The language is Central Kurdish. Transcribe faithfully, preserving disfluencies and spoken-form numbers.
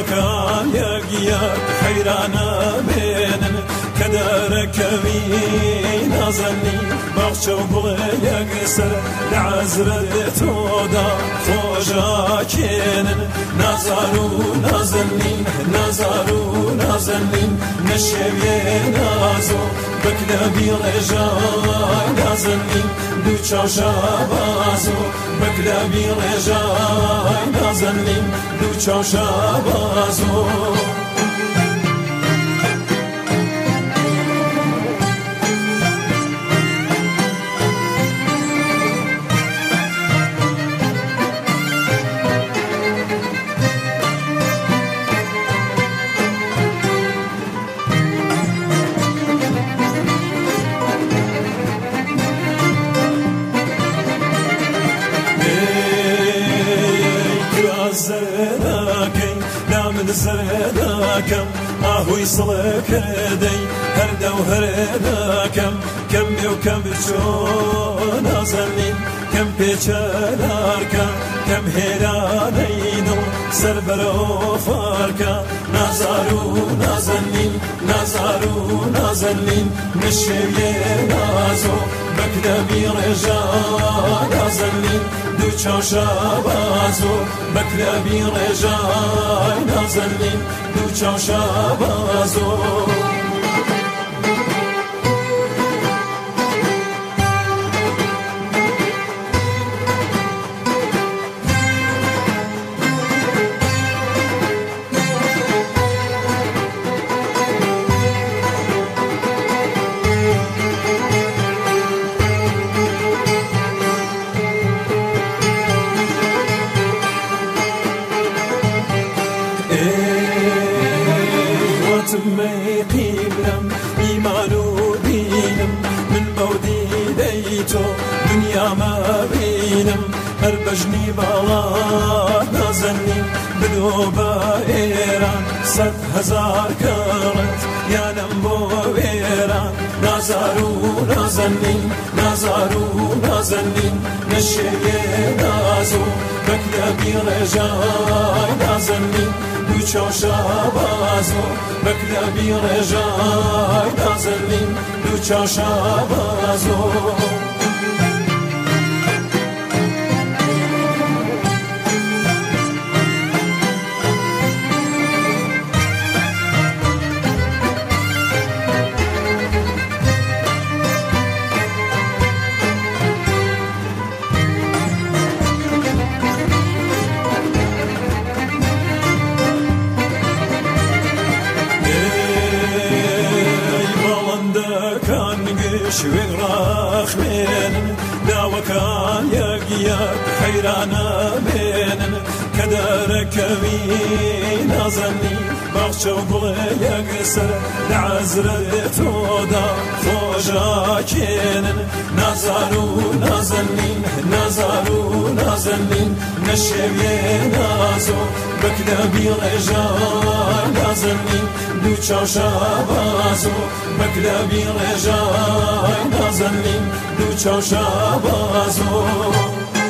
داوەکان یەک یەک حەیرانە بێنن کە دەرەکەوی نازەنی باخچە و گوڵێ یەکسەر لە عەزرە تۆدا خۆشاکێنن نازار و نازەنین نازار و نازەنین نەشێوێ نازۆ بەکلە بیڕێژای نازەنین دوو چاوشە بازۆ بەکلە بیڕێژای نازەنین دوو چاوشە بازۆ زەردەکەی نامن زەردەکەم ئاهوی سڵەکەدەی هەردە و هەرێدەکەم کەم بێ و کەم بچۆ نازەنین کەم پێچەلارکە کەم هێرانەی دڵ سەر بەرەوفارکە نازار و نازەنین نازار و نازەنین نەشێویێ نازۆ بەکلە بیڕێژای نازەنین دوو چاوشە بازۆ بەکلە بیڕێژای نازەنین دوو چاوشە بازۆ قیبلم ایمان و دینم من بودی تو دنیا ما بینم هر بجنی بالا نازنین بدو با ایران صد هزار کارت یانم بو ایران نازار و نازنین نازار و نازنین نشیه نازو بکلا بیڕێژای نازەنین دوو چاوشە بازۆ بەکلە بیڕێژای نازەنین دوو چاوشە بازۆ شوێن ڕاخمێنن داوەکان یەک یەک حەیرانە بێنن کە دەرەکەوی نازەنی باخچە و گوڵێ یەکسەر لە عەزرە تۆدا خۆشاکێنن نازار و نازەنین نازار و نازەنین نەشێویێ نازۆ بەکلە بیڕێژای نازەنین دوو چاوشە بازۆ بەکلە بیڕێژای نازەنین دوو چاوشە بازۆ